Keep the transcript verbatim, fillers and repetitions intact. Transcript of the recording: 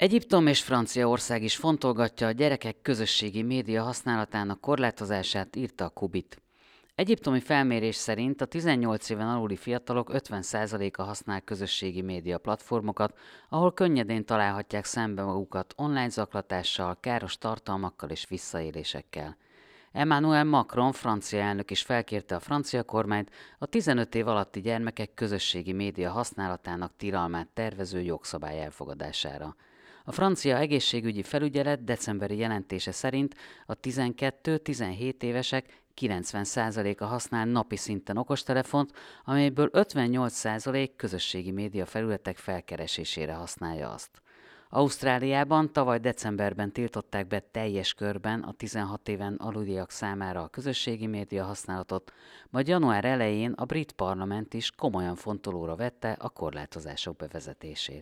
Egyiptom és Franciaország is fontolgatja a gyerekek közösségi média használatának korlátozását, írta a Kubit. Egyiptomi felmérés szerint a tizennyolc éven aluli fiatalok ötven százaléka használ közösségi média platformokat, ahol könnyedén találhatják szembe magukat online zaklatással, káros tartalmakkal és visszaélésekkel. Emmanuel Macron francia elnök is felkérte a francia kormányt a tizenöt év alatti gyermekek közösségi média használatának tilalmát tervező jogszabály elfogadására. A francia egészségügyi felügyelet decemberi jelentése szerint a tizenkettő-tizenhét évesek kilencven százaléka használ napi szinten okostelefont, amelyből ötvennyolc százalék közösségi média felületek felkeresésére használja azt. Ausztráliában tavaly decemberben tiltották be teljes körben a tizenhat éven aluliak számára a közösségi média használatot, majd január elején a brit parlament is komolyan fontolóra vette a korlátozások bevezetését.